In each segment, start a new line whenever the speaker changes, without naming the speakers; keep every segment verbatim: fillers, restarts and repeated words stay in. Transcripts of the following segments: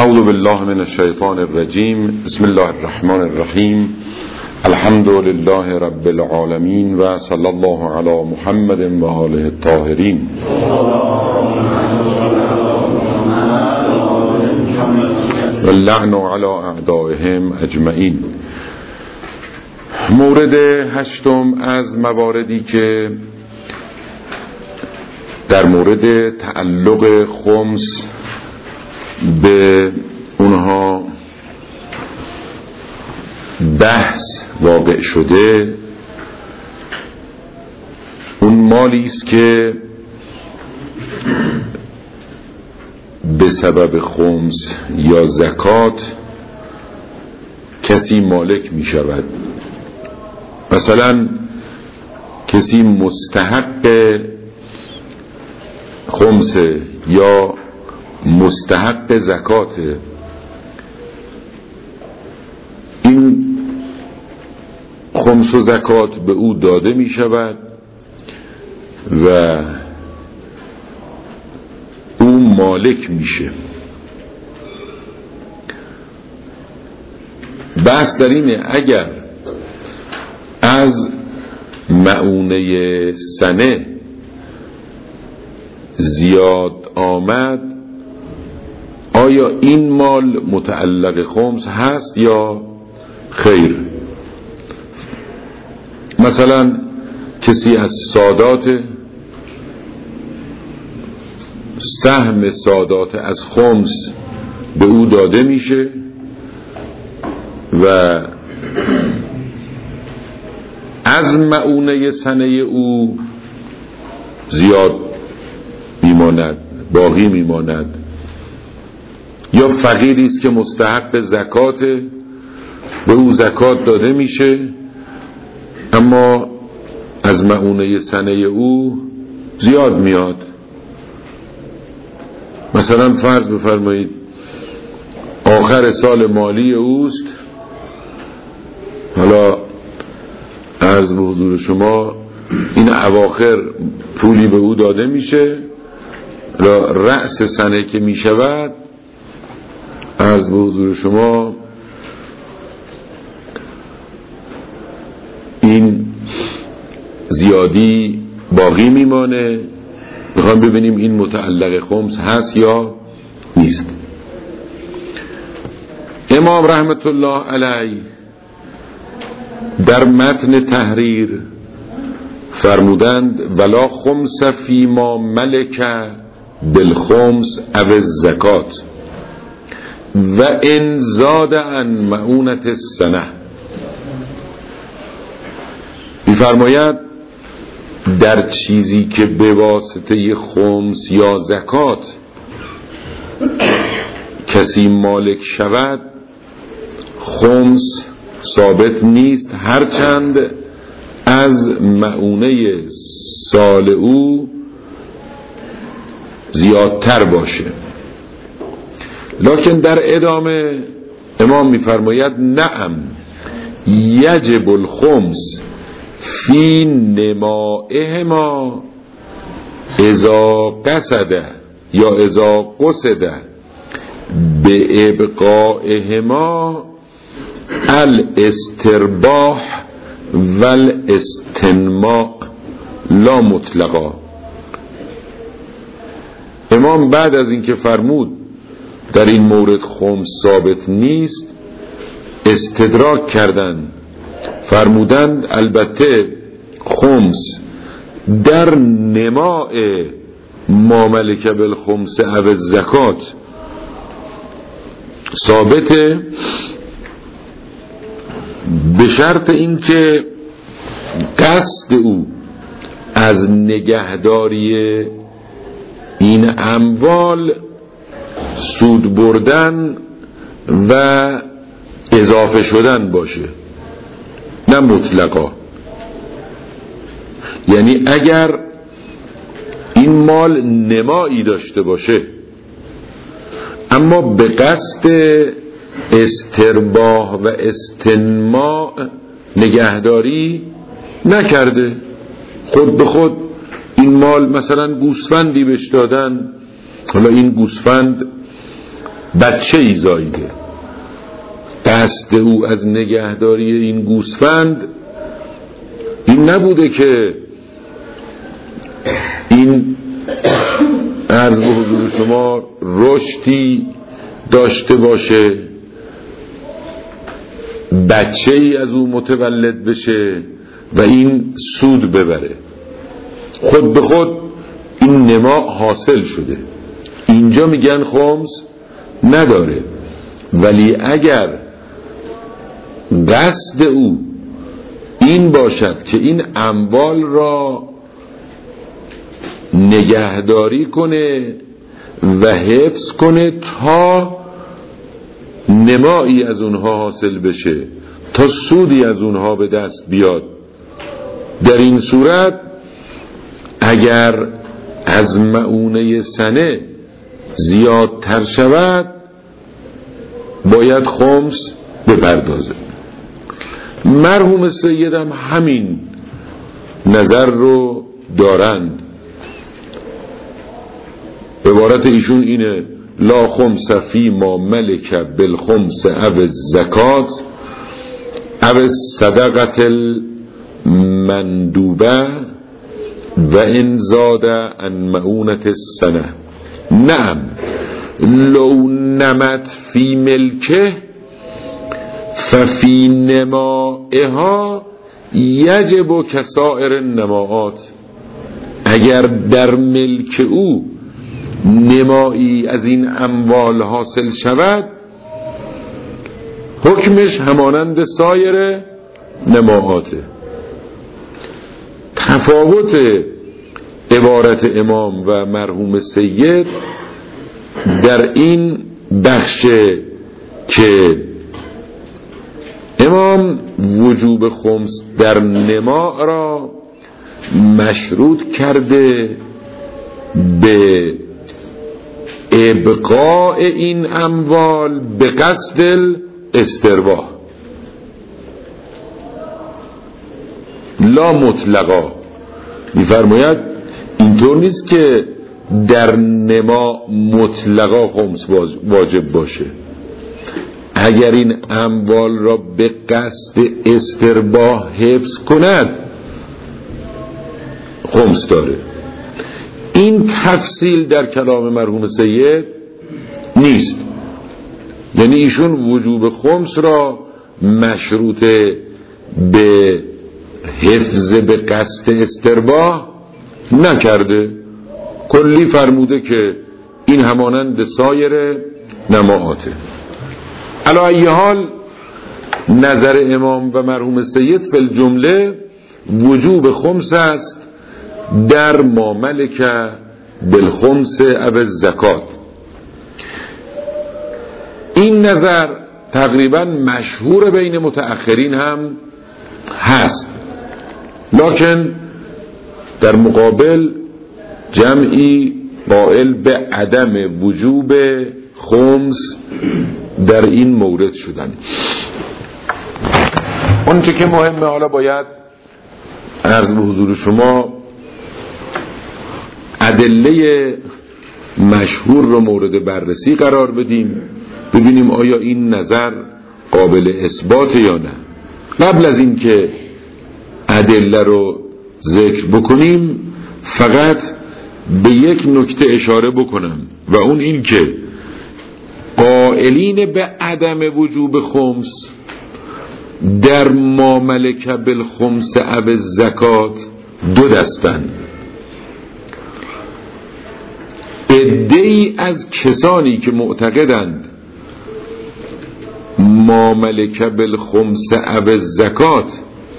اعوذ بالله من الشیطان الرجیم. بسم الله الرحمن الرحیم. الحمد لله رب العالمین و صلی الله علی محمد و آله الطاهرین. و اللعن علی اعدائهم اجمعین. مورد هشتم از مواردی که در مورد تعلق خمس به اونها بحث واقع شده، اون مالی است که به سبب خمس یا زکات کسی مالک می شود. مثلا کسی مستحق خمس یا مستحق زکات، این خمس و زکات به او داده می شود و او مالک میشه. بحث در اینه اگر از مؤونه سنه زیاد آمد، آیا این مال متعلق خمس هست یا خیر؟ مثلا کسی از سادات، سهم سادات از خمس به او داده میشه و از مؤونه سنه او زیاد میماند، باقی میماند. یا فقیری است که مستحق زکات، به او زکات داده میشه اما از مؤونه سنه او زیاد میاد. مثلا فرض بفرمایید آخر سال مالی اوست، حالا عرض به حضور شما این اواخر پولی به او داده میشه، رأس سنه که میشود عرض به حضور شما این زیادی باقی میمانه. میخوام ببینیم این متعلق خمس هست یا نیست. امام رحمت الله علیه در متن تحریر فرمودند ولا خمس فی ما ملک بالخمس او الزکات و ان زاد عن مؤونة السنه. می‌فرماید در چیزی که به واسطه خمس یا زکات کسی مالک شود، خمس ثابت نیست هرچند از مؤونه سال او زیادتر باشه. لکن در ادامه امام می‌فرماید نعم یجب الخمس فی نمائهما اذا قصد یا اذا قصد به ابقائهما الاسترباح والاستنماء لا مطلقا. امام بعد از اینکه فرمود در این مورد خمس ثابت نیست، استدراک کردند، فرمودند البته خمس در نماء ما ملک بالخمس او الزکات ثابته، به شرط اینکه قصد او از نگهداری این اموال سود بردن و اضافه شدن باشه، نه مطلقا. یعنی اگر این مال نمایی داشته باشه اما به قصد استرباح و استنماء نگهداری نکرده، خود به خود این مال مثلا گوسفندی بهش دادن، حالا این گوسفند بچه ای زایده. قصد او از نگهداری این گوسفند این نبوده که این عرض به حضور شما رشدی داشته باشه، بچه ای از او متولد بشه و این سود ببره. خود به خود این نما حاصل شده. اینجا میگن خمس نداره، ولی اگر قصد او این باشد که این اموال را نگهداری کنه و حفظ کنه تا نمایی از اونها حاصل بشه، تا سودی از اونها به دست بیاد، در این صورت اگر از مؤونه سنه زیادتر شود باید خمس بپردازه. مرحوم سید هم همین نظر رو دارند. عبارت ایشون اینه: لا خمس فی ما ملک بالخمس او الزکات او الصدقه المندوبه و ان زاد عن مؤونه السنه. نعم لو نمت فی ملکه ففی نمائها یجب کسائر النماعات. اگر در ملک او نمایی از این اموال حاصل شود حکمش همانند سایر نماعاته. تفاوت عبارت امام و مرحوم سید در این بخش که امام وجوب خمس در نما را مشروط کرده به ابقاء این اموال به قصد الاسترباح، لا مطلقا. میفرماید اینطور نیست که در نما مطلقا خمس واجب باشه. اگر این اموال را به قصد استرباح حفظ کند خمس داره. این تفصیل در کلام مرحوم سید نیست، یعنی ایشون وجوب خمس را مشروط به حفظ به قصد استرباح نکرده، کلی فرموده که این همانند سایر نماعاته. علی ای حال نظر امام و مرحوم سید فی الجمله وجوب خمس است در ما ملک بالخمس او الزکات. این نظر تقریبا مشهور بین متأخرین هم هست، لکن در مقابل جمعی قائل به عدم وجوب خمس در این مورد شدن. اون چه که مهمه، حالا باید عرض به حضور شما ادله مشهور رو مورد بررسی قرار بدیم، ببینیم آیا این نظر قابل اثبات یا نه. قبل از این که ادله رو ذکر بکنیم فقط به یک نکته اشاره بکنم و اون این که قائلین به عدم وجوب خمس در ما ملک بالخمس او الزکات دو دستن. عده‌ای از کسانی که معتقدند ما ملک بالخمس او الزکات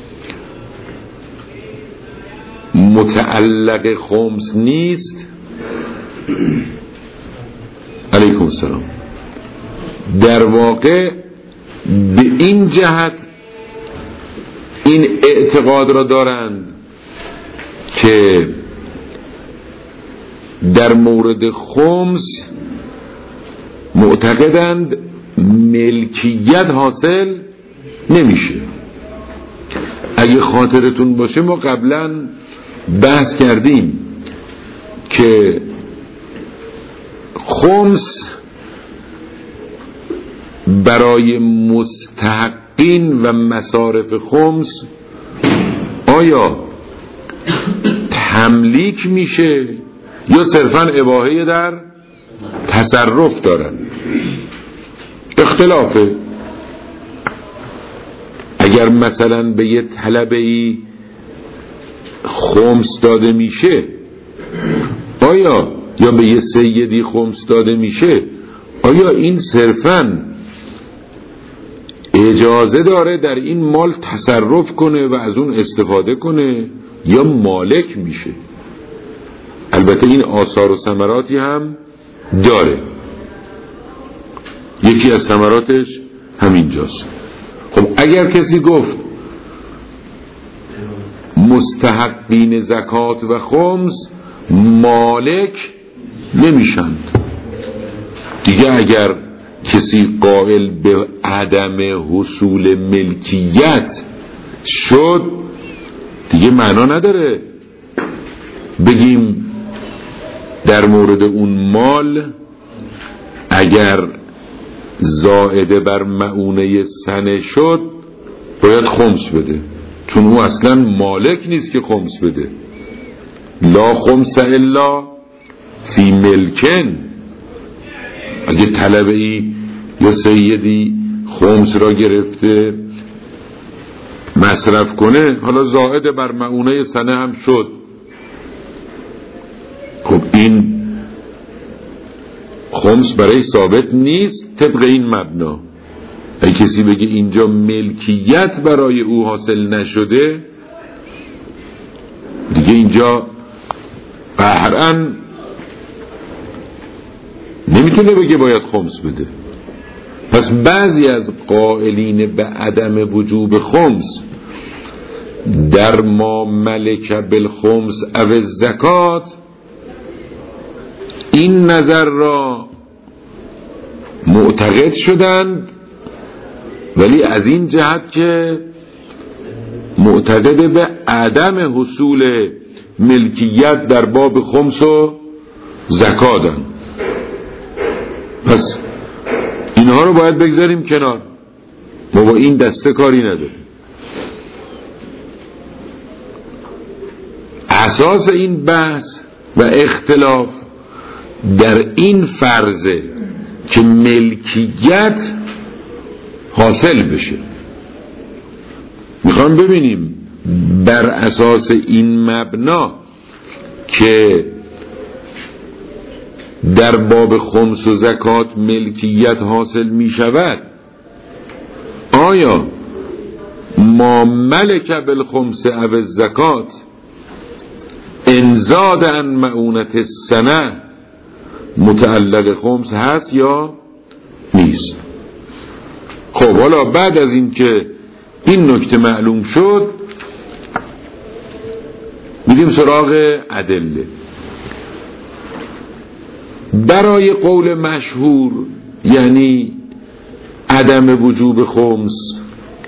متعلق خمس نیست، علیکم السلام، در واقع به این جهت این اعتقاد را دارند که در مورد خمس معتقدند ملکیت حاصل نمیشه. اگه خاطرتون باشه ما قبلا بحث کردیم که خمس برای مستحقین و مصارف خمس آیا تملیک میشه یا صرفاً اباحه در تصرف دارن؟ اختلافه. اگر مثلا به یه طلبه‌ای خمس داده میشه آیا یا به یه سیدی خمس داده میشه آیا این صرفاً اجازه داره در این مال تصرف کنه و از اون استفاده کنه یا مالک میشه؟ البته این آثار و ثمراتی هم داره. یکی از ثمراتش همینجاست. خب اگر کسی گفت مستحقین زکات و خمس مالک نمیشند دیگه، اگر کسی قائل به عدم حصول ملکیت شد دیگه معنا نداره بگیم در مورد اون مال اگر زائده بر مؤونه سنه شد باید خمس بده، چون او اصلا مالک نیست که خمس بده. لا خمس الا فی ملکن. اگه طلبه‌ای یا سیدی خمس را گرفته مصرف کنه، حالا زائد بر مؤونه سنه هم شد، خب این خمس برای ثابت نیست طبق این مبنا. اگه کسی بگه اینجا ملکیت برای او حاصل نشده دیگه اینجا قهرن نمیتونه بگه باید خمس بده. پس بعضی از قائلین به عدم وجوب خمس در ما ملک بالخمس او الزکات این نظر را معتقد شدند، ولی از این جهت که معتقد به عدم حصول ملکیت در باب خمس و زکاتن. پس اینها رو باید بگذاریم کنار، ما با این دسته کاری نداریم. اساس این بحث و اختلاف در این فرضه که ملکیت حاصل بشه. میخوام ببینیم بر اساس این مبنا که در باب خمس و زکات ملکیت حاصل می شود، آیا ما ملک بالخمس او الزکات انزاد عن مؤونت السنه متعلق خمس هست یا نیست؟ خب حالا بعد از این که این نکته معلوم شد میریم سراغ ادله. برای قول مشهور یعنی عدم وجوب خمس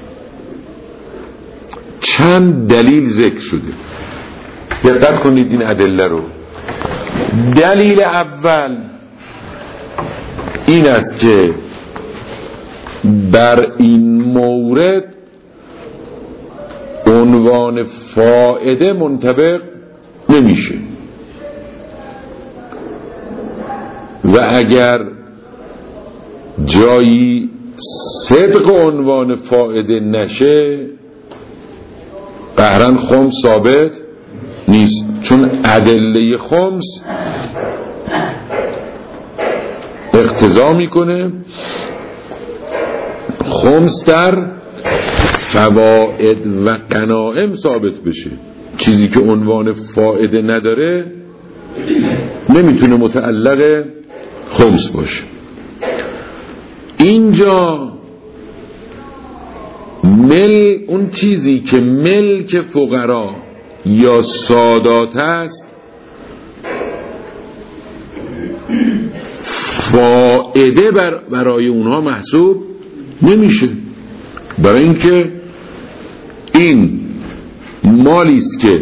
چند دلیل ذکر شده. دقت کنید این ادله رو. دلیل اول این است که بر این مورد عنوان فائده منطبق نمیشه و اگر جایی صدق عنوان فائده نشه قهرن خمس ثابت نیست، چون ادله خمس اقتضا میکنه خمس در فوائد و غنائم ثابت بشه. چیزی که عنوان فائده نداره نمیتونه متعلق خمس باشه. اینجا مل اون چیزی که ملک فقرا یا سادات است فائده بر برای اونها محسوب نمیشه، برای اینکه این مالی است که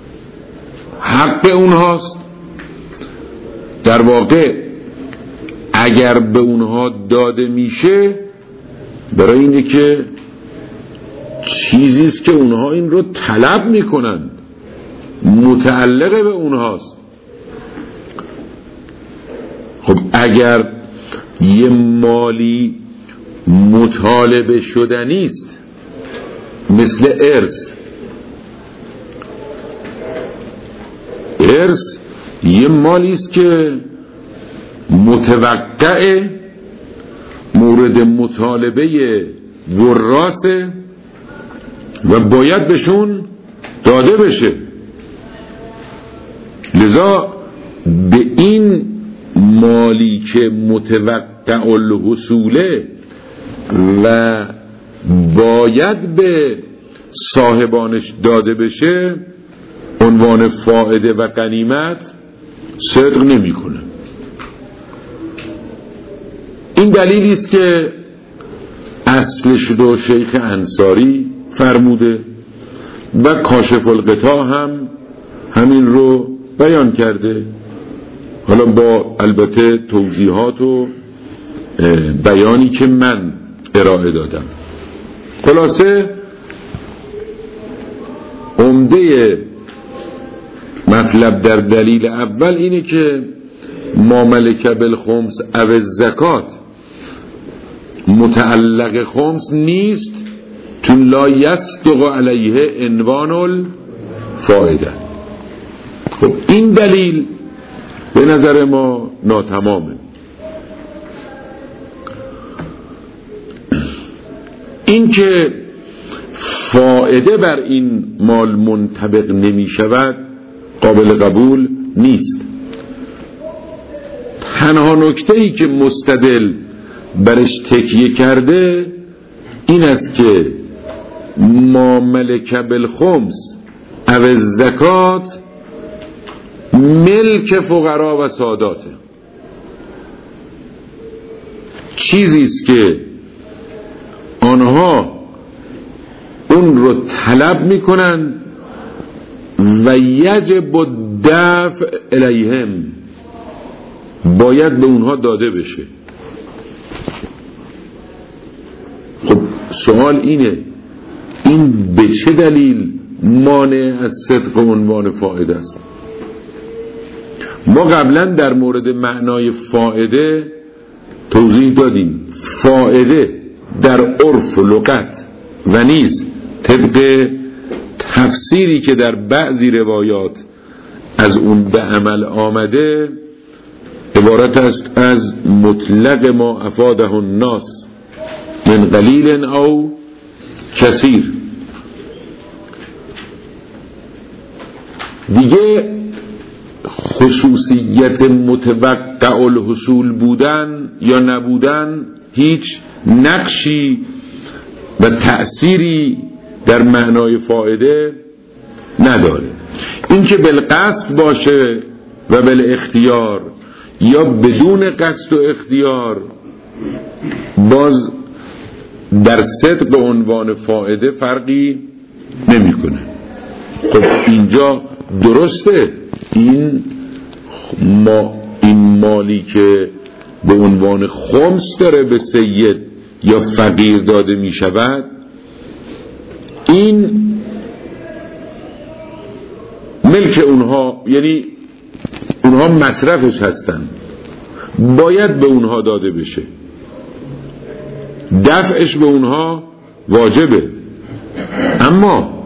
حق اونهاست. در واقع اگر به اونها داده میشه برای اینه که چیزیست که اونها این رو طلب میکنن، متعلق به اونهاست. خب اگر یه مالی مطالبه شدنیست مثل ارث، ارث یه مالیست که متوقع مورد مطالبه وراسه و باید بهشون داده بشه. لذا به این مالی که متوقع الحصوله و باید به صاحبانش داده بشه عنوان فائده و غنیمت صدق نمی کنه. این دلیلی است که اصلش رو شیخ انصاری فرموده و کاشف الغطا هم همین رو بیان کرده، حالا با البته توضیحات و بیانی که من ارائه دادم. خلاصه عمده مطلب در دلیل اول اینه که ما ملک بالخمس او الزکات متعلق خمس نیست، چون لا یصدق علیه عنوان الفائده. خب این دلیل به نظر ما ناتمامه. این که فائده بر این مال منطبق نمی شود قابل قبول نیست. تنها نکته‌ای که مستدل برش تکیه کرده این است که ما ملک بالخمس او الزکات ملک فقرا و ساداته، چیزیست که آنها اون رو طلب میکنن و یجب الدفع الیهم، باید به اونها داده بشه. خب سوال اینه این به چه دلیل مانع از صدق عنوان فائده است؟ ما قبلا در مورد معنای فائده توضیح دادیم. فائده در عرف و لغت و نیز طبق تفسیری که در بعضی روایات از اون به عمل آمده عبارت است از مطلق ما افاده الناس من قلیل او کثیر. دیگه خصوصیت متوقع الحصول بودن یا نبودن هیچ نقشی و تأثیری در معنای فائده نداره. این که بالقصد باشه و بالاختیار یا بدون قصد و اختیار باز در صدق عنوان فائده فرقی نمیکنه. خب اینجا درسته این ما این مالی که به عنوان خمس داره به سید یا فقیر داده می شود، این ملک اونها، یعنی اونها مصرفش هستن، باید به اونها داده بشه، دفعش به اونها واجبه. اما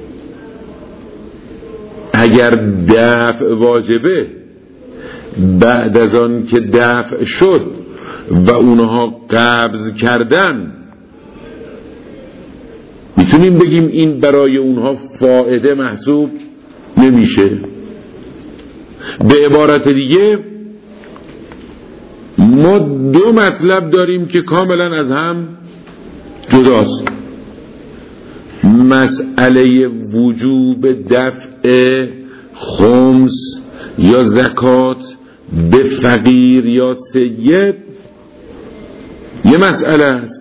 اگر دفع واجبه بعد از آن که دفع شد و اونها قبض کردن، میتونیم بگیم این برای اونها فائده محسوب نمیشه. به عبارت دیگه ما دو مطلب داریم که کاملا از هم جداست. مسئله وجوب دفع خمس یا زکات به فقیر یا سید یه مسئله است،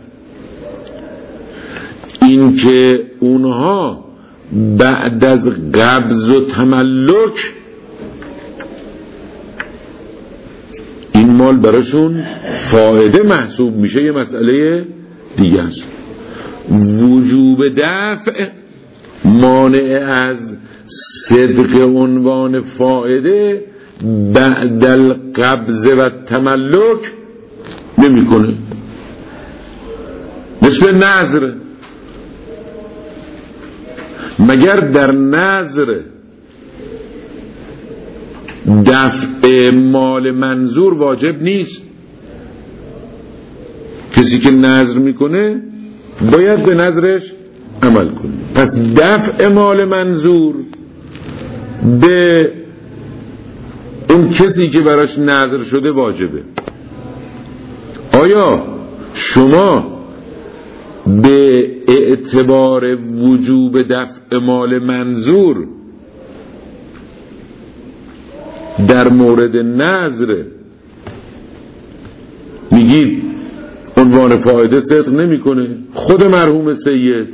این که اونها بعد از قبض و تملک این مال براشون فائده محسوب میشه یه مسئله دیگه است. وجوب دفع مانع از صدق عنوان فائده بعد القبض و تملک نمی کنه. مثل نذر، مگر در نذر دفع مال منظور واجب نیست؟ کسی که نذر میکنه باید به نذرش عمل کنه. پس دفع مال منظور به اون کسی که براش نذر شده واجبه. آیا شما به اعتبار وجوب دفع مال منظور در مورد نذر میگید عنوان فایده صدق نمیکنه؟ خود مرحوم سید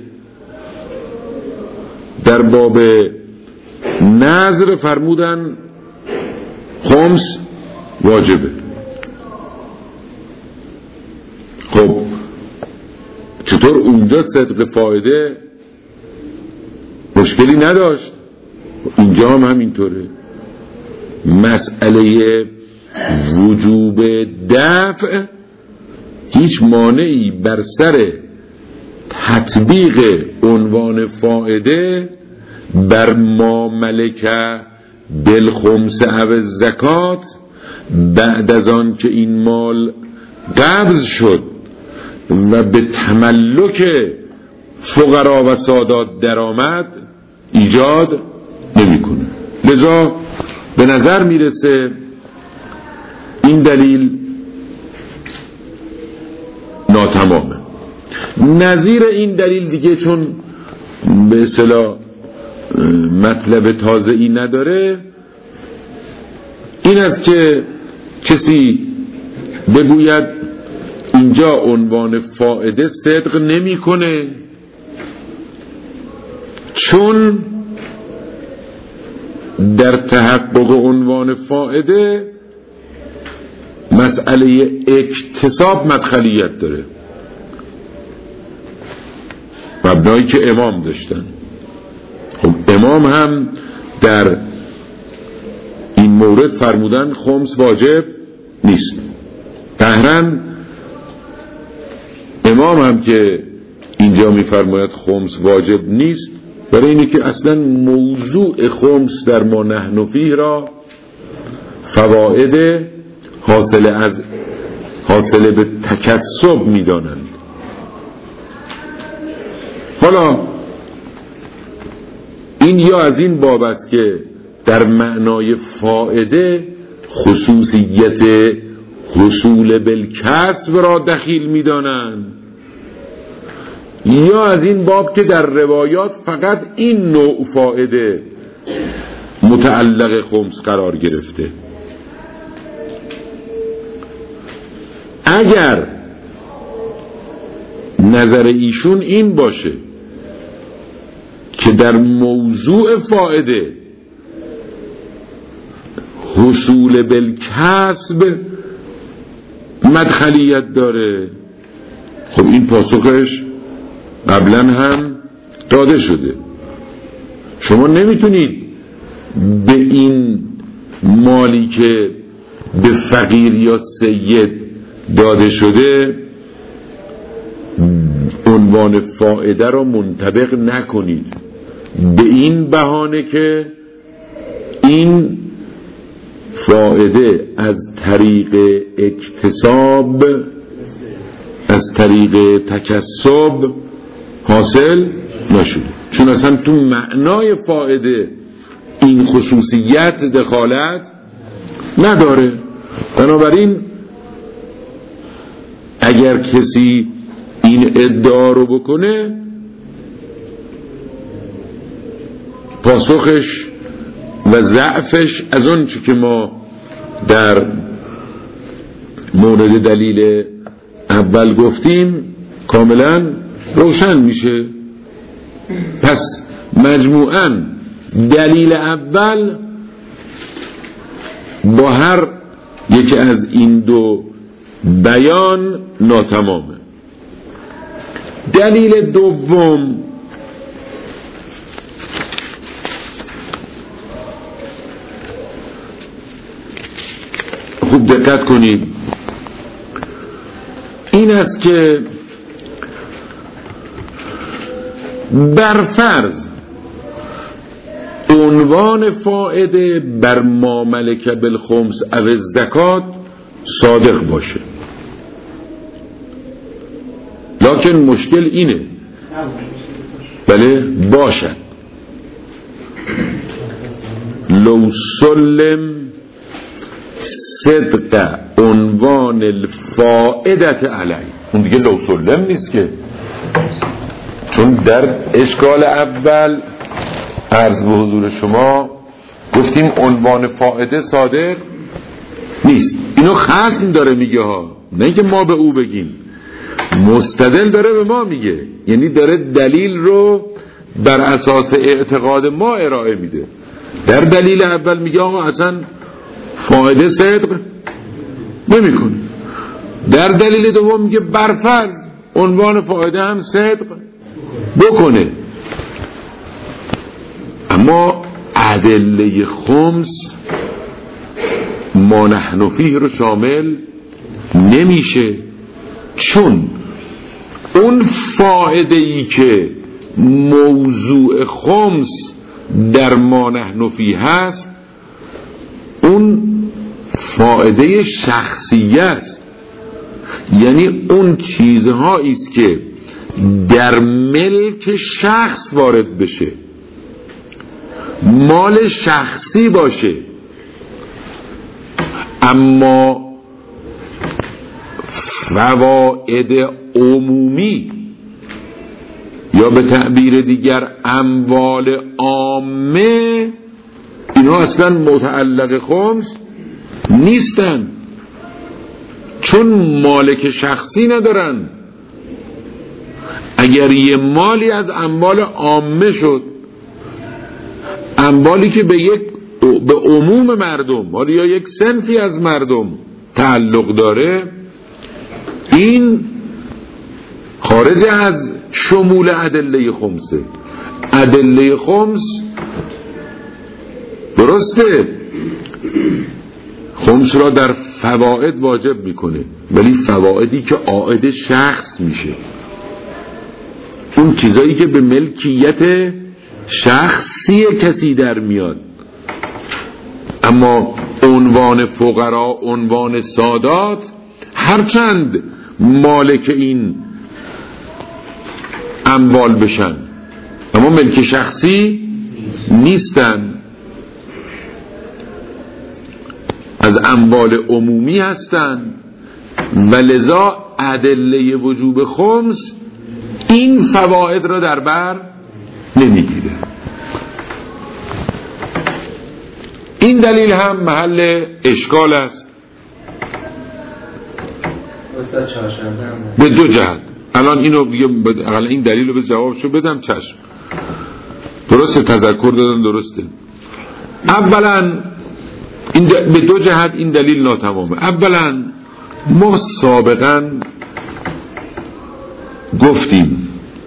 در باب نذر فرمودن خمس واجبه. خب چطور اونجا صدق فایده مشکلی نداشت؟ اینجا هم همینطوره. مسئله وجوب دفع هیچ مانعی بر سر تطبیق عنوان فائده بر ما ملکه بالخمس او زکات بعد از آن که این مال قبض شد و به تملک فقرا و سادات درآمد ایجاد نمی‌کنه. لذا به نظر میرسه این دلیل ناتمامه. نظیر این دلیل دیگه چون به اصطلاح مطلب تازه ای نداره این است که کسی بگوید اینجا عنوان فائده صدق نمی کنه چون در تحقق عنوان فائده مسئله اکتساب مدخلیت داره، مبنایی که امام داشتن. خب امام هم در این مورد فرمودن خمس واجب نیست. طهرا امام هم که اینجا میفرماید خمس واجب نیست برای اینه که اصلا موضوع خمس در ما نحن فیه را فواید حاصل از حاصل به تکسب میدانند. حالا این یا از این باب است که در معنای فائده خصوصیت حصول بالکسب را دخیل میدانند، یا از این باب که در روایات فقط این نوع فائده متعلق خمس قرار گرفته. اگر نظر ایشون این باشه که در موضوع فائده حصول بالکسب مدخلیت داره، خب این پاسخش قبلا هم داده شده. شما نمیتونید به این مالی که به فقیر یا سید داده شده عنوان فائده را منطبق نکنید به این بهانه که این فائده از طریق اکتساب از طریق تکسب حاصل نشده، چون اصلا تو معنای فائده این خصوصیت دخالت نداره. بنابراین اگر کسی این ادعا رو بکنه پاسخش و ضعفش از اون چی که ما در مورد دلیل اول گفتیم کاملا روشن میشه. پس مجموعاً دلیل اول با هر یکی از این دو بیان ناتمامه. دلیل دوم خوب دقت کنید، این است که برفرض عنوان فائده بر ما ملک بالخمس او زکات صادق باشه، لکن مشکل اینه بله باشد لو سلم صدق عنوان الفائدت علی، اون دیگه لو سلم نیست که، چون در اشکال اول عرض به حضور شما گفتیم عنوان فائده صادق نیست. اینو خصم داره میگه ها، نه که ما به او بگیم، مستدل داره به ما میگه، یعنی داره دلیل رو بر اساس اعتقاد ما ارائه میده. در دلیل اول میگه آقا اصلا فائده صدق نمیکنه، در دلیل دوم میگه برفرض عنوان فائده هم صدق بکنه. اما ادله خمس ما نحن فیه رو شامل نمیشه، چون اون فائده ای که موضوع خمس در ما نحن فیه هست اون فائده شخصیه است، یعنی اون چیزهایی است که در ملک شخص وارد بشه، مال شخصی باشه. اما فواید عمومی یا به تعبیر دیگر اموال عامه، اینا اصلا متعلق خمس نیستن، چون مالک شخصی ندارن. اگر یه مالی از اموال عامه شد، اموالی که به یک به عموم مردم یا یک صنفی از مردم تعلق داره، این خارج از شمول ادله خمسه. ادله خمس درسته خمس را در فواید واجب میکنه، ولی فوایدی که عائد شخص میشه، اون چیزایی که به ملکیت شخصی کسی در میاد. اما عنوان فقرا، عنوان سادات، هرچند مالک این اموال بشن اما ملک شخصی نیستن، از اموال عمومی هستن، و لذا ادله وجوب خمس این فواید را در بر نمیگیره. این دلیل هم محل اشکال است به دو جهت. الان اینو بگم، این دلیل رو به جوابشو بدم، چشم درسته، تذکر دادن درسته. اولا این به دو جهت این دلیل ناتمامه. اولا ما سابقا گفتیم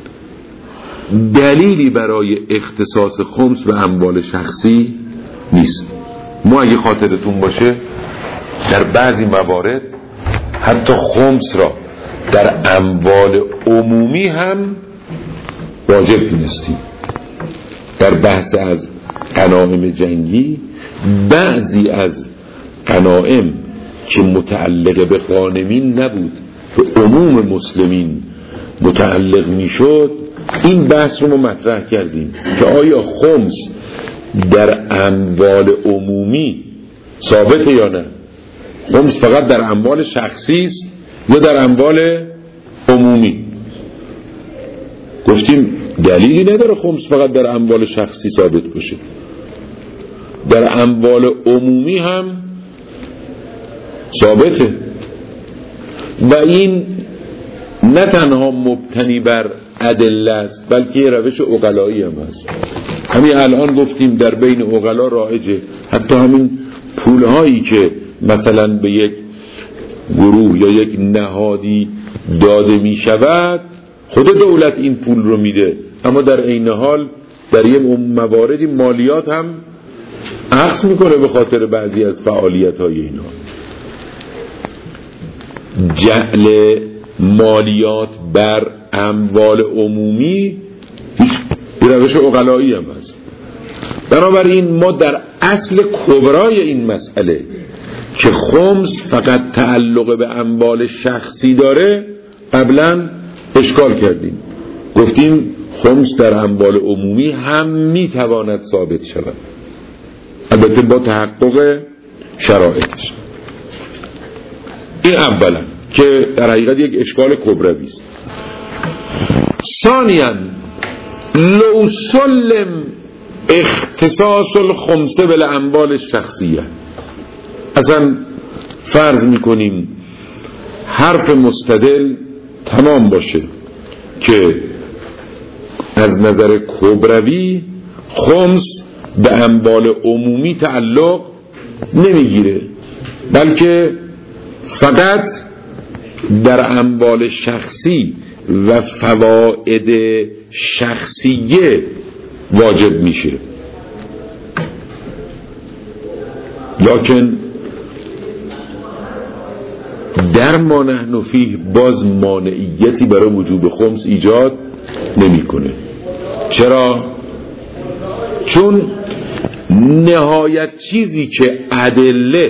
دلیلی برای اختصاص خمس به اموال شخصی نیست. ما اگه خاطرتون باشه در بعضی موارد حتی خمس را در اموال عمومی هم واجب دونستیم. در بحث از غنایم جنگی بعضی از غنایم که متعلق به غانمین نبود، به عموم مسلمین متعلق میشد، این بحث رو ما مطرح کردیم که آیا خمس در اموال عمومی ثابته یا نه؟ خمس فقط در اموال شخصی است یا در اموال عمومی؟ گفتیم دلیلی نداره خمس فقط در اموال شخصی ثابت باشه، در اموال عمومی هم ثابته. و این نه تنها مبتنی بر ادله است بلکه یه روش عقلایی هم هست. همین الان گفتیم در بین عقلا رایجه، حتی همین پولهایی که مثلا به یک گروه یا یک نهادی داده می شود، خود دولت این پول رو میده، اما در عین حال در یه مواردی مالیات هم اخذ میکنه به خاطر بعضی از فعالیت های اینا. جعل مالیات بر اموال عمومی این روش عقلایی هم هست. بنابراین ما در اصل کبرای این مسئله که خمس فقط تعلق به اموال شخصی داره قبلا اشکال کردیم، گفتیم خمس در اموال عمومی هم میتواند ثابت شود، البته با تحقق شرایطش. این اولا که در حقیقت یک اشکال کبروی است. ثانیاً لو سلم اختصاص الخمسه بالاموال الشخصیه، اصلا فرض میکنیم حرف مستدل تمام باشه که از نظر کبروی خمس به اموال عمومی تعلق نمیگیره، بلکه فقط در اموال شخصی و فواید شخصیه واجب میشه. لکن در ما نحن فیه باز مانعیتی برای وجوب خمس ایجاد نمیکنه. چرا؟ چون نهایت چیزی که ادله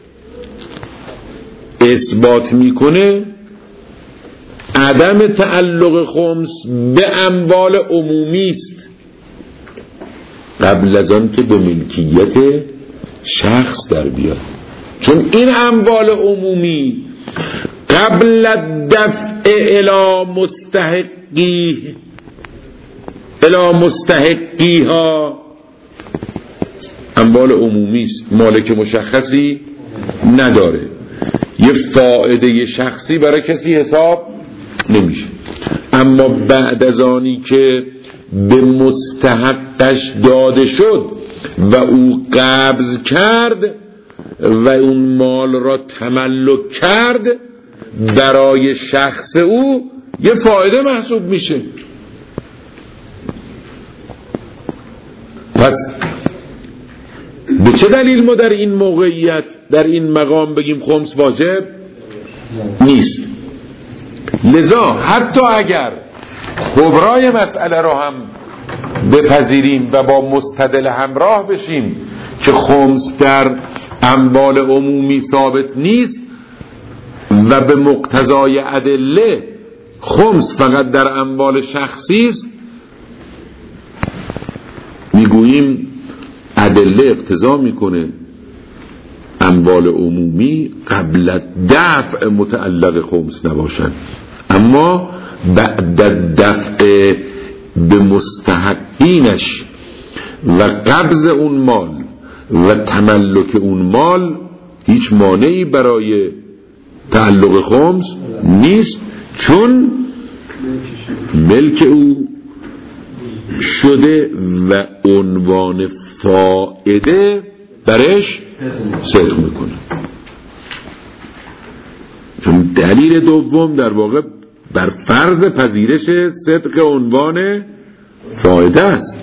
اثبات میکنه عدم تعلق خمس به اموال عمومی است، قبل از آن که به ملکیت شخص در بیاد. چون این اموال عمومی قبل دفع الی مستحقی الی مستحقی ها اموال عمومی است، مالک مشخصی نداره، یه فائده شخصی برای کسی حساب نمیشه. اما بعد از آنی که به مستحقش داده شد و او قبض کرد و اون مال را تملک کرد، برای شخص او یه فایده محسوب میشه. پس به چه دلیل ما در این موقعیت در این مقام بگیم خمس واجب نیست؟ لذا حتی اگر کبرای مسئله رو هم بپذیریم و با مستدل همراه بشیم که خمس در اموال عمومی ثابت نیست و به مقتضای ادله خمس فقط در اموال شخصی است، میگوییم ادله اقتضا میکنه اموال عمومی قبل دفع متعلق خمس نباشند، اما بعد دفع به مستحقینش و قبض اون مال و تملک اون مال هیچ مانعی برای تعلق خمس نیست، چون ملک او شده و عنوان فائده برش صدق میکنه. چون دلیل دوم در واقع بر فرض پذیرش صدق عنوان فائده است.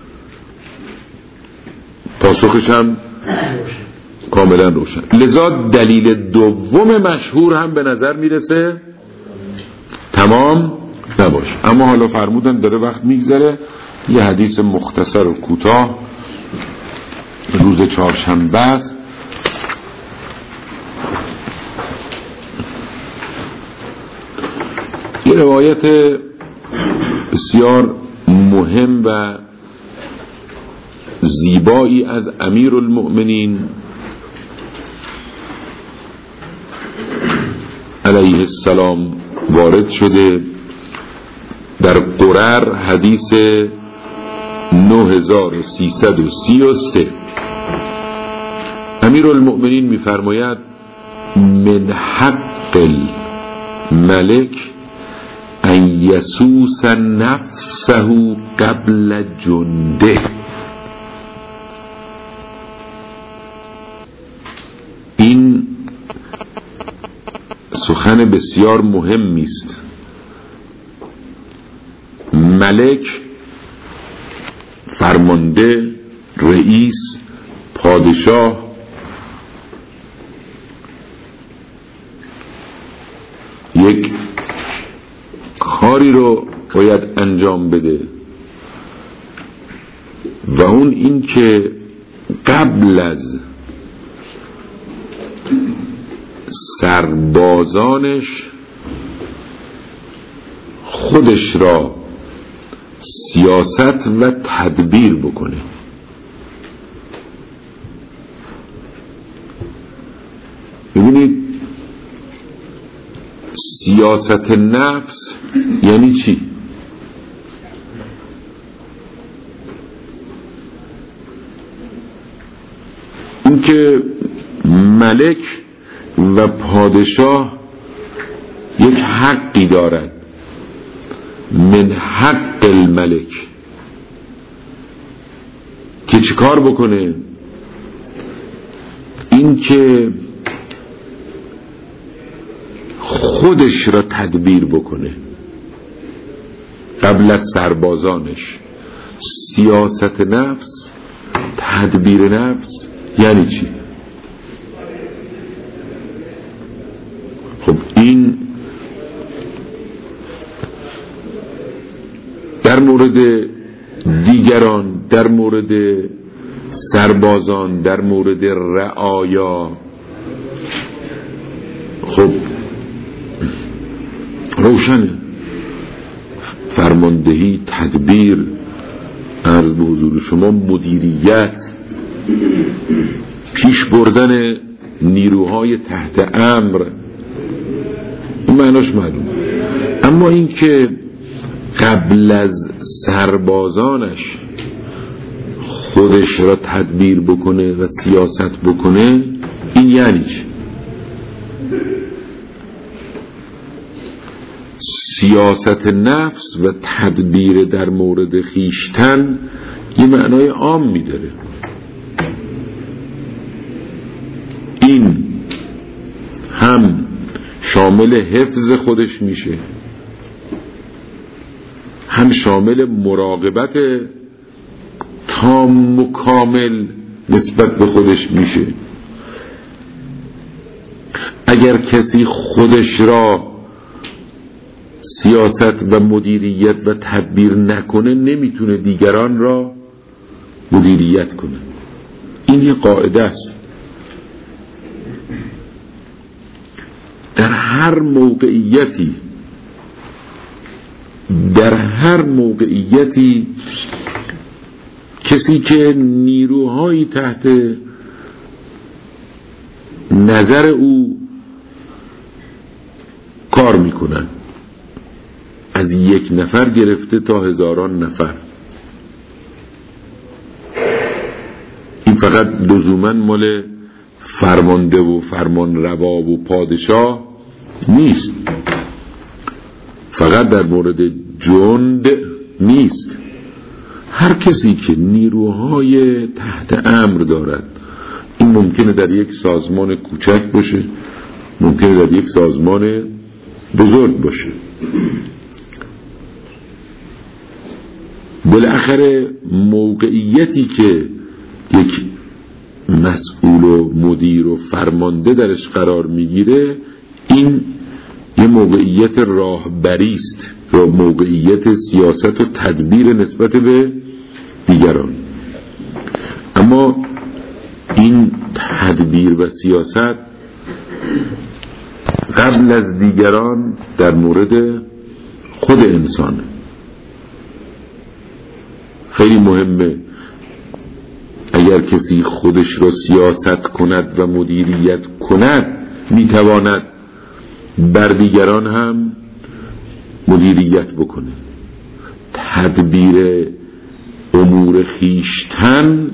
پاسخش هم کاملا روشن. لذا دلیل دوم مشهور هم به نظر میرسه تمام نباشه. اما حالا فرمودن داره وقت میگذره، یه حدیث مختصر و کوتاه روز چهارشنبه است. یه روایت بسیار مهم و زیبایی از امیر المؤمنین علیه السلام وارد شده در قرر، حدیث نه هزار و سیصد و سی و سه. امیر المؤمنین می‌فرماید من حق الملک ان یسوس نفسه قبل جنده. این سخن بسیار مهمی است. ملک، فرمانده، رئیس، پادشاه یک کاری رو باید انجام بده و اون این که قبل از سربازانش خودش را سیاست و تدبیر بکنه. ببینید سیاست نفس یعنی چی؟ این که ملک و پادشاه یک حقی دارد من حق الملک که چی کار بکنه؟ این که خودش را تدبیر بکنه قبل از سربازانش. سیاست نفس، تدبیر نفس یعنی چی؟ خب این در مورد دیگران، در مورد سربازان، در مورد رعایا خب روشنه. فرماندهی، تدبیر، عرض به حضور شما مدیریت، پیش بردن نیروهای تحت امر، این معناش معلوم. اما این که قبل از سربازانش خودش را تدبیر بکنه و سیاست بکنه، این یعنی چی؟ سیاست نفس و تدبیر در مورد خیشتن یه معنای عام میداره. این هم شامل حفظ خودش میشه، هم شامل مراقبت تام و کامل نسبت به خودش میشه. اگر کسی خودش را سیاست و مدیریت و تدبیر نکنه، نمیتونه دیگران را مدیریت کنه. این یه قاعده است. در هر موقعیتی در هر موقعیتی کسی که نیروهایی تحت نظر او کار میکنن، از یک نفر گرفته تا هزاران نفر، این فقط لزوما مال فرمانده و فرمان روا و پادشاه نیست، فقط در مورد جند نیست. هر کسی که نیروهای تحت امر دارد، این ممکنه در یک سازمان کوچک باشه، ممکنه در یک سازمان بزرگ باشه، بالاخره موقعیتی که یک مسئول و مدیر و فرمانده درش قرار میگیره، این یه موقعیت راهبری است، یا موقعیت سیاست و تدبیر نسبت به دیگران. اما این تدبیر و سیاست قبل از دیگران در مورد خود انسان خیلی مهمه. اگر کسی خودش را سیاست کند و مدیریت کند، میتواند بر دیگران هم مدیریت بکنه. تدبیر امور خیشتن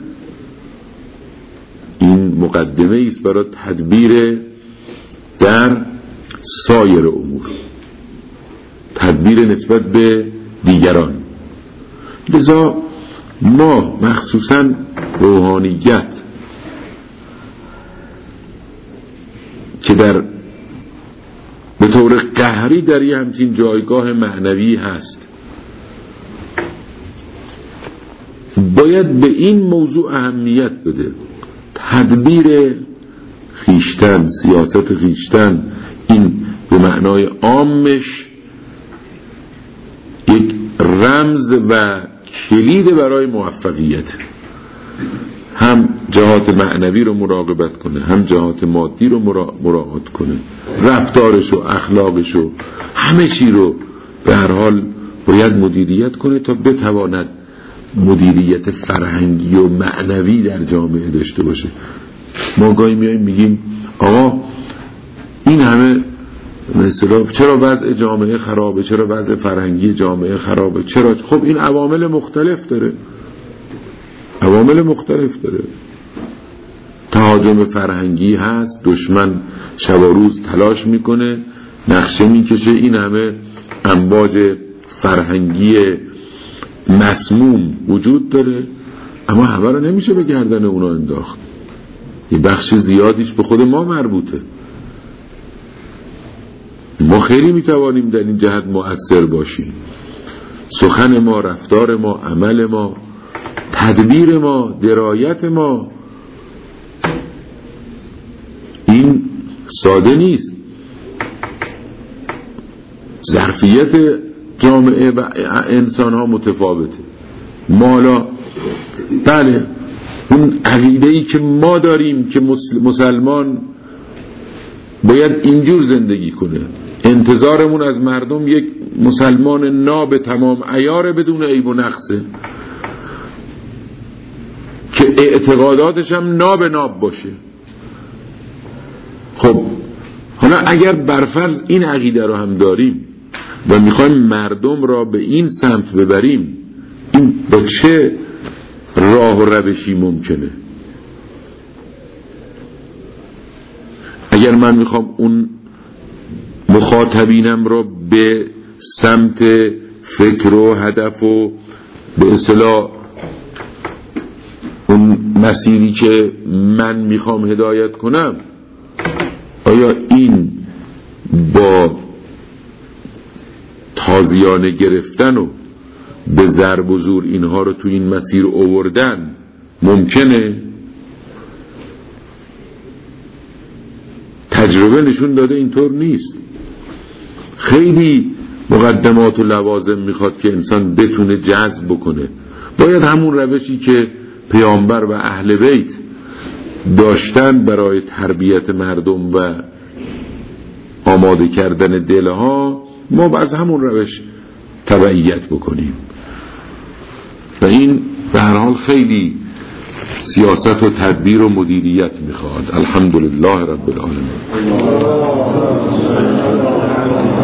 این مقدمه است برای تدبیر در سایر امور، تدبیر نسبت به دیگران. لذا ما مخصوصا روحانیت که در به طور قهری در یه همچین جایگاه معنوی هست. باید به این موضوع اهمیت بده. تدبیر خیشتن، سیاست خیشتن، این به معنای عامش یک رمز و کلید برای موفقیت. هم جهات معنوی رو مراقبت کنه، هم جهات مادی رو مراعات کنه، رفتارش و اخلاقش و همه چی رو به هر حال باید مدیریت کنه تا بتواند مدیریت فرهنگی و معنوی در جامعه داشته باشه. ما گاهی میایم میگیم آقا این همه مثلا چرا وضع جامعه خرابه، چرا وضع فرهنگی جامعه خرابه، چرا؟ خب این عوامل مختلف داره، عوامل مختلف داره. تهاجم فرهنگی هست، دشمن شب و روز تلاش میکنه، نقشه میکشه، این همه امواج فرهنگی مسموم وجود داره، اما همه رو نمیشه به گردن اونا انداخت. یه بخش زیادیش به خود ما مربوطه. ما خیلی میتوانیم در این جهت مؤثر باشیم. سخن ما، رفتار ما، عمل ما، تدبیر ما، درایت ما، این ساده نیست. ظرفیت جامعه و انسان ها متفاوته. مالا بله اون عقیده‌ای که ما داریم که مسلمان باید اینجور زندگی کنه، انتظارمون از مردم یک مسلمان ناب تمام عیار بدون عیب و نقصه که اعتقاداتش هم ناب ناب باشه. خب حالا اگر برفرض این عقیده رو هم داریم و میخوایم مردم را به این سمت ببریم، این با چه راه و روشی ممکنه؟ اگر من میخوام اون مخاطبینم را به سمت فکر و هدف و به اصطلاح اون مسیری که من میخوام هدایت کنم، آیا این با تازیانه گرفتن و به ضرب و زور اینها رو تو این مسیر آوردن ممکنه؟ تجربه نشون داده اینطور نیست. خیلی مقدمات و لوازم میخواد که انسان بتونه جذب بکنه. باید همون روشی که پیامبر و اهل بیت داشتن برای تربیت مردم و آماده کردن دلها، ما از همون روش تبعیت بکنیم. و این به هر حال خیلی سیاست و تدبیر و مدیریت میخواد. الحمدلله رب العالمین.